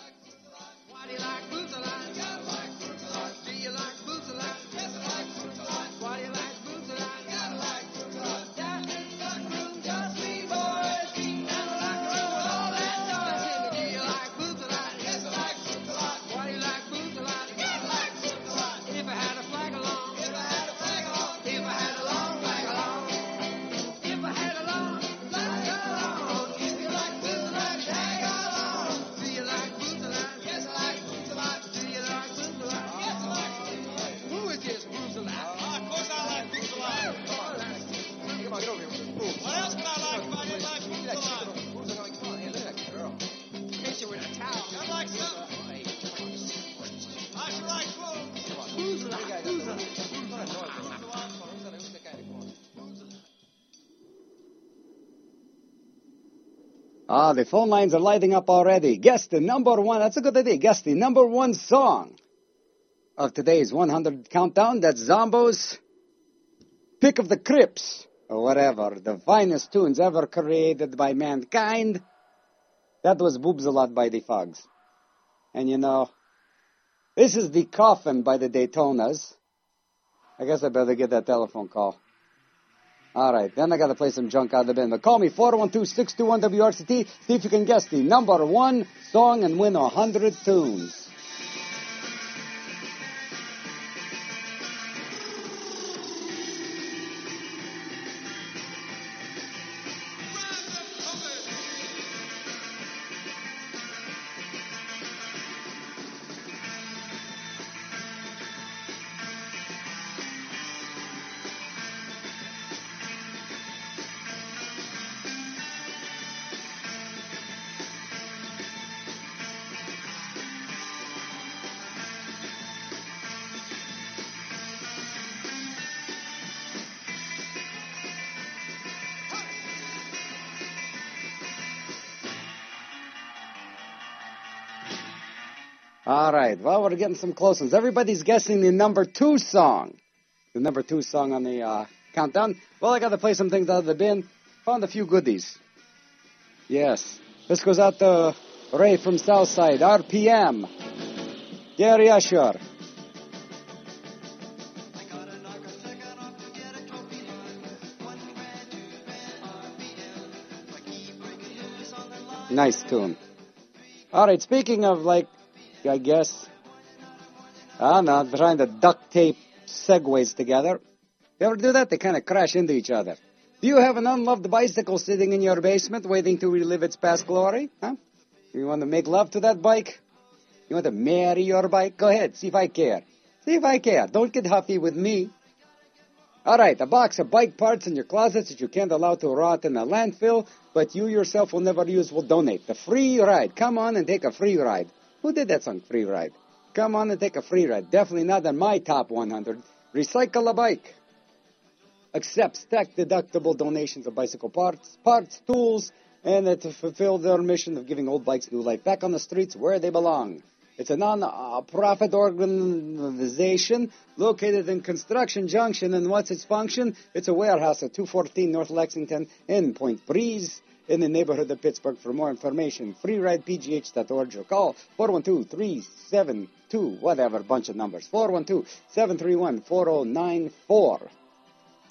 Ah, the phone lines are lighting up already. Guess the number one. That's a good idea. Guess the number one song of today's one hundred countdown. That's Zombo's Pick of the Crips, or whatever. The finest tunes ever created by mankind. That was Boobs a Lot by the Fugs. And you know, this is The Coffin by the Daytonas. I guess I better get that telephone call. All right, then I got to play some Junk Out of the Bin. But call me, four one two, six two one, W R C T. See if you can guess the number one song and win one hundred tunes. All right, well, we're getting some close ones. Everybody's guessing the number two song. The number two song on the uh, countdown. Well, I got to play some things out of the bin. Found a few goodies. Yes. This goes out to Ray from Southside, R P M. Gary Usher. Nice tune. All right, speaking of, like, I guess, I don't know, trying to duct tape segues together. You ever do that? They kind of crash into each other. Do you have an unloved bicycle sitting in your basement waiting to relive its past glory? Huh? You want to make love to that bike? You want to marry your bike? Go ahead, see if I care. See if I care. Don't get huffy with me. All right, a box of bike parts in your closets that you can't allow to rot in a landfill, but you yourself will never use, will donate. The free ride. Come on and take a free ride. Who did that song, Free Ride? Come on and take a free ride. Definitely not on my top one hundred. Recycle a bike. Accepts tax-deductible donations of bicycle parts, parts, tools, and to fulfill their mission of giving old bikes new life back on the streets where they belong. It's a non-profit organization located in Construction Junction, and what's its function? It's a warehouse at two fourteen North Lexington in Point Breeze, in the neighborhood of Pittsburgh. For more information, free ride P G H dot org or call four one two, three seven two, whatever, bunch of numbers, four one two, seven three one, four oh nine four. Okay?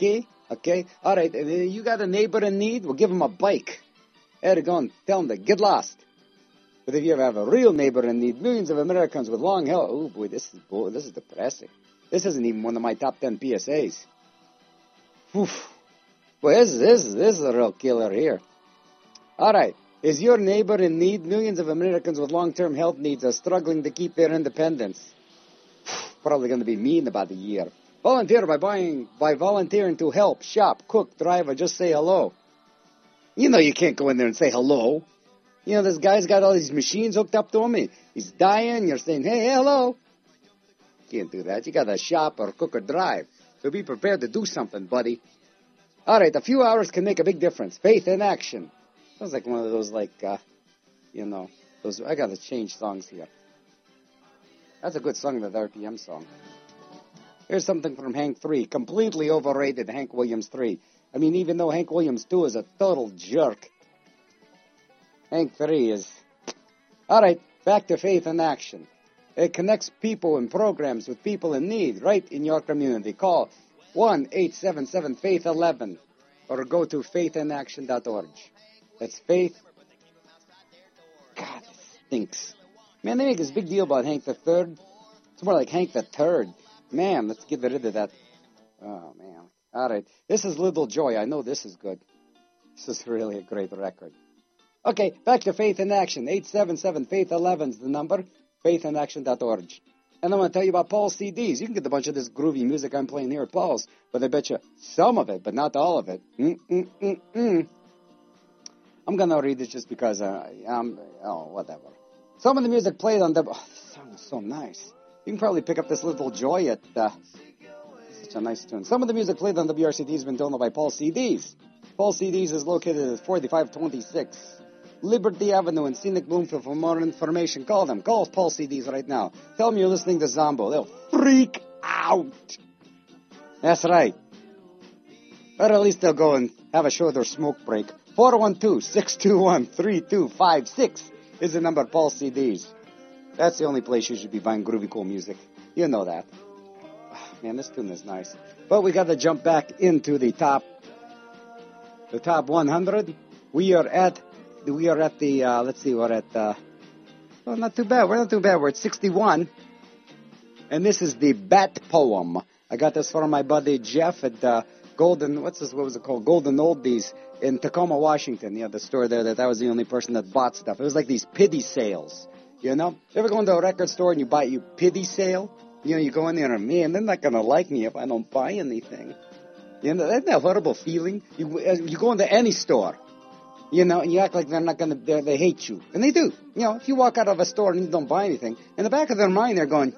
Okay? All right, you got a neighbor in need? Well, give him a bike. There, go and tell him to get lost. But if you ever have a real neighbor in need, millions of Americans with long hair. Oh, boy, this is boy, this is depressing. This isn't even one of my top ten P S As. Oof. Boy, this, this, this is a real killer here. All right. Is your neighbor in need? Millions of Americans with long-term health needs are struggling to keep their independence. Probably going to be me in about a year. Volunteer by buying, by volunteering to help, shop, cook, drive, or just say hello. You know you can't go in there and say hello. You know, this guy's got all these machines hooked up to him. He's dying. You're saying, hey, hello. Can't do that. You got to shop or cook or drive. So be prepared to do something, buddy. All right, a few hours can make a big difference. Faith in action. Sounds like one of those, like, uh, you know, those. I got to change songs here. That's a good song, that R P M song. Here's something from Hank three. Completely overrated Hank Williams three. I mean, even though Hank Williams two is a total jerk, Hank three is... All right, back to Faith in Action. It connects people and programs with people in need right in your community. Call one eight seven seven faith eleven or go to faith in action dot org. That's Faith. God, it stinks. Man, they make this big deal about Hank the Third. It's more like Hank the Turd. Man, let's get rid of that. Oh, man. All right. This is Little Joy. I know this is good. This is really a great record. Okay, back to Faith in Action. eight seven seven faith eleven is the number. faith in action dot org. And I'm going to tell you about Paul's C Ds. You can get a bunch of this groovy music I'm playing here at Paul's, but I bet you some of it, but not all of it. Mm-mm-mm-mm. I'm going to read it just because, uh, I'm, oh, whatever. Some of the music played on the... Oh, this song is so nice. You can probably pick up this Little Joy at... Uh, such a nice tune. Some of the music played on W R C D has been donated by Paul C Ds. Paul C Ds is located at forty-five twenty-six Liberty Avenue in Scenic Bloomfield. For more information, call them. Call Paul C Ds right now. Tell them you're listening to Zombo. They'll freak out. That's right. Or at least they'll go and have a shorter smoke break. four one two, six two one, three two five six is the number of Paul C Ds. That's the only place you should be buying groovy cool music. You know that. Oh, man, this tune is nice. But we got to jump back into the top, the top one hundred. We are at, we are at the, uh, let's see, we're at, uh, well, not too bad. We're not too bad. We're at sixty-one. And this is the Bat Poem. I got this from my buddy Jeff at uh, Golden, what's this, what was it called? Golden Oldies in Tacoma, Washington. You know, the store there that I was the only person that bought stuff. It was like these pity sales, you know? You ever go into a record store and you buy you pity sale? You know, you go in there and, man, they're not going to like me if I don't buy anything. You know, isn't that a horrible feeling? You, you go into any store, you know, and you act like they're not going to, they hate you. And they do. You know, if you walk out of a store and you don't buy anything, in the back of their mind they're going,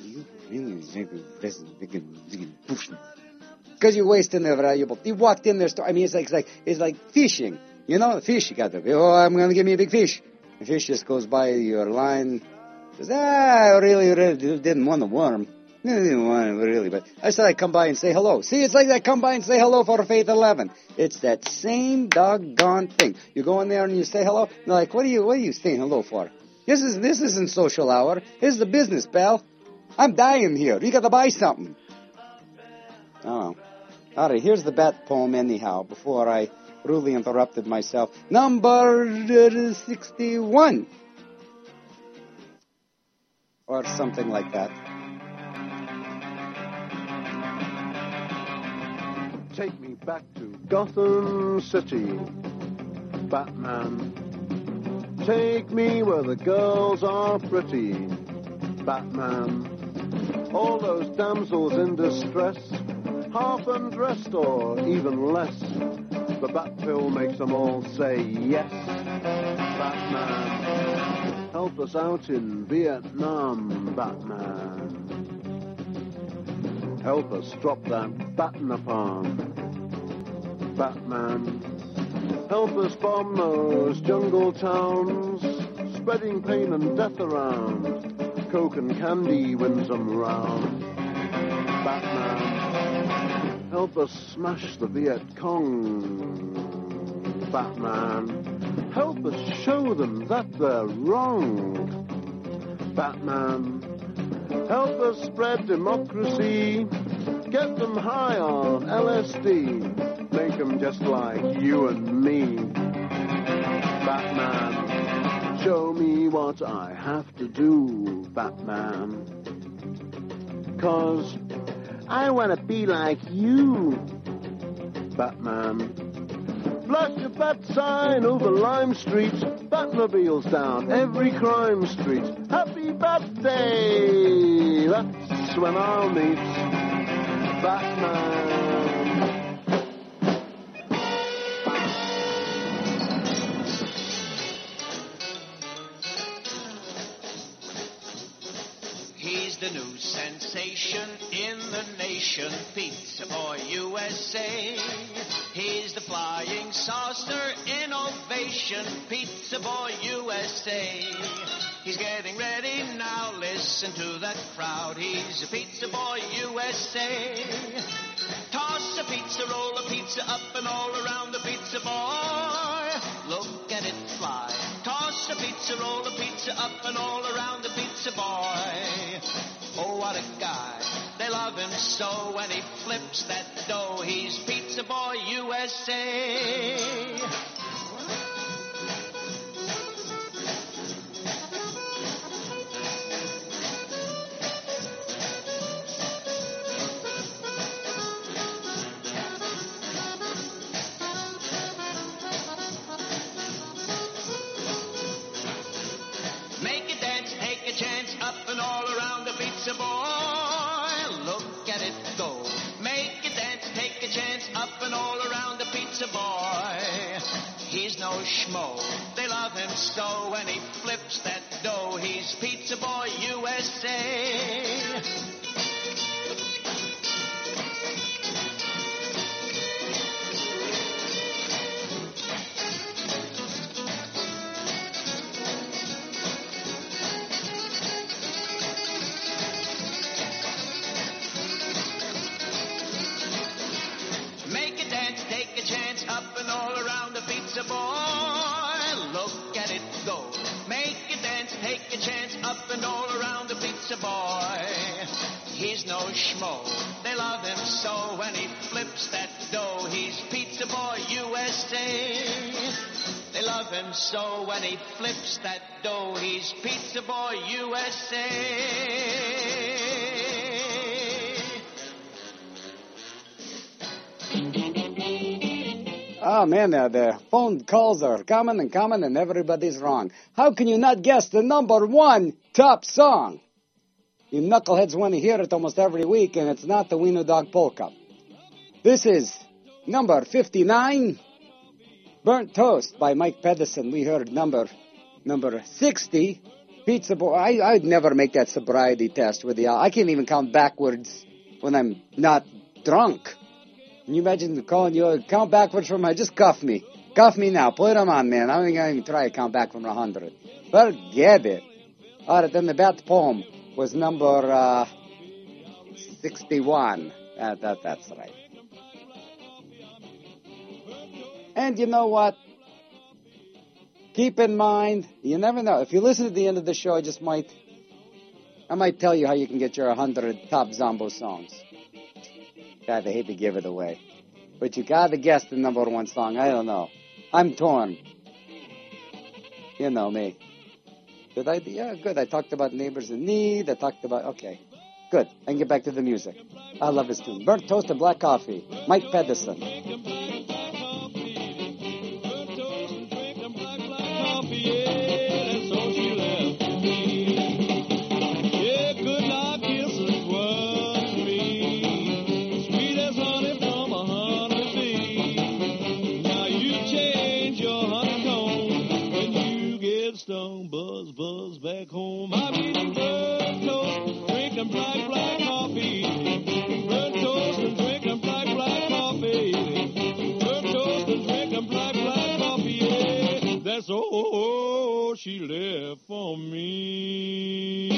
because you're wasting their valuable. You walked in their store. I mean, it's like it's like it's like fishing. You know, the fish. You got to. Oh, I'm going to give me a big fish. The fish just goes by your line. Says, ah, I really, really didn't want a worm. I didn't want it really, but I said I'd come by and say hello. See, it's like that. Come by and say hello for Faith eleven. It's that same doggone thing. You go in there and you say hello. They're like, what are you? What are you saying hello for? This is this isn't social hour. This is the business, pal. I'm dying here. You got to buy something. Oh. All right, here's the Bat Poem anyhow, before I rudely interrupted myself. Number sixty-one. Or something like that. Take me back to Gotham City, Batman. Take me where the girls are pretty, Batman. All those damsels in distress, half undressed or even less. The bat pill makes them all say yes. Batman, help us out in Vietnam, Batman. Help us drop that bat napalm, Batman. Help us bomb those jungle towns, spreading pain and death around. Coke and candy wins them round, Batman. Help us smash the Viet Cong, Batman. Help us show them that they're wrong, Batman. Help us spread democracy, Get them high on L S D. Make them just like you and me. Batman, show me what I have to do, Batman. 'Cause I want to be like you, Batman. Flash your bat sign over Lime Street. Batmobiles down every crime street. Happy Bat Day! That's when I'll meet Batman. He's the new sensation in the nation, Pizza Boy U S A. He's the flying saucer innovation, Pizza Boy U S A. He's getting ready now, listen to that crowd. He's a Pizza Boy U S A. Toss a pizza, roll a pizza up and all around the Pizza Boy. Look at it fly. Toss a pizza, roll a pizza up and all around the Pizza Boy. Oh, what a guy. They love him so when he flips that dough. He's Pizza Boy U S A. Make it dance, take a chance, up and all around the Pizza Boy. Look at it go. Make it dance, take a chance, up and all around the Pizza Boy. He's no schmo. They love him so when he flips that dough. He's Pizza Boy U S A. Make it dance, take a chance, up and all around the Pizza Boy. Look at it go. Make it dance, take a chance, up and all around the Pizza Boy. He's no schmo. They love him so when he flips that dough. He's Pizza Boy U S A. They love him so when he flips that dough. He's Pizza Boy U S A. Oh, man, uh, the phone calls are coming and coming, and everybody's wrong. How can you not guess the number one top song? You knuckleheads want to hear it almost every week, and it's not the Wiener Dog Polka. This is number fifty-nine, Burnt Toast by Mike Pedersen. We heard number number sixty, Pizza Boy. I, I'd never make that sobriety test with you. I can't even count backwards when I'm not drunk. Can you imagine calling you, count backwards from, just cuff me. Cuff me now. Put them on, man. I don't even try to count back from one hundred. Forget it. All right, then the Bat Poem was number uh, sixty-one. Uh, that, that's right. And you know what? Keep in mind, you never know. If you listen to the end of the show, I just might, I might tell you how you can get your one hundred top Zombo songs. God, I hate to give it away. But you gotta guess the number one song. I don't know. I'm torn. You know me. Did I? Yeah, good. I talked about Neighbors in Need. I talked about, okay. Good. I can get back to the music. I love this tune. Burnt Toast and Black Coffee. Mike Pedersen. Stone buzz, buzz back home. I'm eating burnt toast, drinking black, black coffee. Burnt toast and drinking black, black coffee. Burnt toast and drinking black, black coffee. Yeah, that's all she left for me.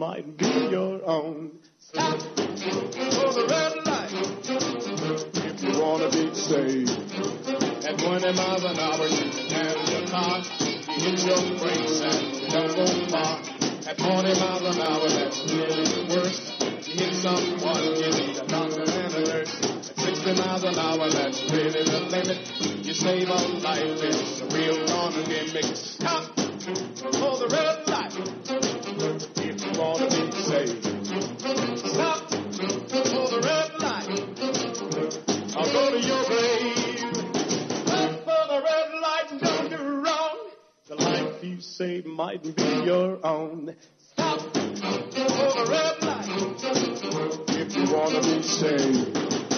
might be your own. Stop for the red light if you want to be saved. At twenty miles an hour, you can handle your car. You hit your brakes and you don't go far. At forty miles an hour, that's really the worst. You hit someone, you need a doctor and a nurse. At sixty miles an hour, that's really the limit. You save a life, it's a real gonna gimmick. Stop for the red light if you want to be saved. Stop for the red light. I'll go to your grave. Stop for the red light and don't do wrong. The life you save might be your own. Stop for the red light if you want to be saved.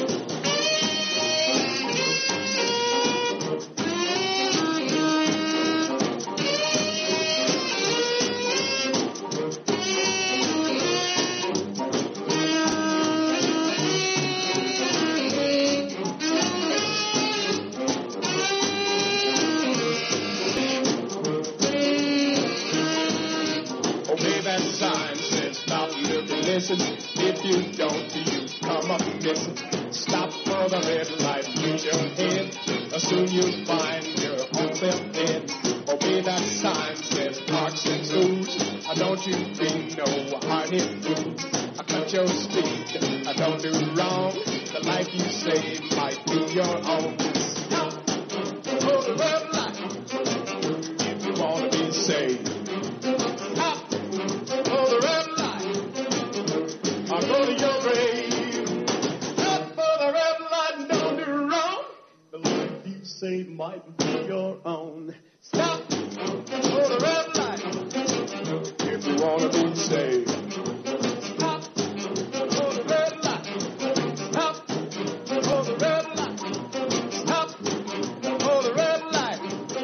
Sign says stop, look and listen. If you don't, you come up missing. Stop for the red light, use your head, or soon you'll find your own self dead. Obey that sign, says parks and schools. I don't you be no hard-hit fool. I cut your speed, I don't do wrong. The life you save might be your own. Stop for the red light if you want to be saved. I'll go to your grave. Stop for the red light and don't do wrong. The life you save might be your own. Stop for the red light if you want to be saved. Stop for the red light. Stop for the red light. Stop for the red light.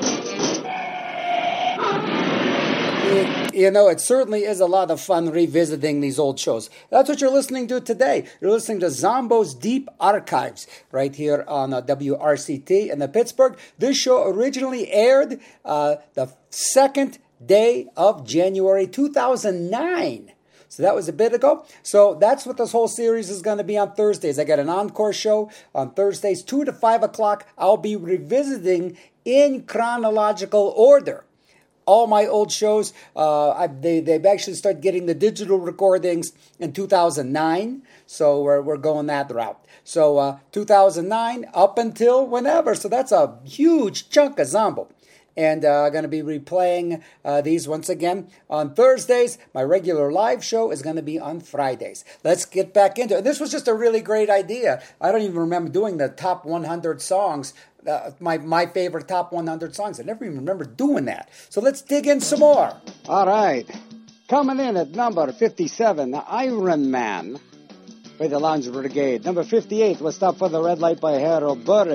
You know, it certainly is a lot of fun revisiting these old shows. That's what you're listening to today. You're listening to Zombo's Deep Archives right here on uh, W R C T in the Pittsburgh. This show originally aired uh, the second day of January two thousand nine. So that was a bit ago. So that's what this whole series is going to be on Thursdays. I got an encore show on Thursdays, two to five o'clock. I'll be revisiting in chronological order all my old shows. Uh, I, they, they've actually started getting the digital recordings in two thousand nine. So we're, we're going that route. So uh, two thousand nine up until whenever. So that's a huge chunk of Zombo. And I'm uh, going to be replaying uh, these once again on Thursdays. My regular live show is going to be on Fridays. Let's get back into it. This was just a really great idea. I don't even remember doing the top one hundred songs, uh, my, my favorite top one hundred songs. I never even remember doing that. So let's dig in some more. All right. Coming in at number fifty-seven, Iron Man by the Lounge Brigade. Number fifty-eight was Stop for the Red Light by Harold Burris.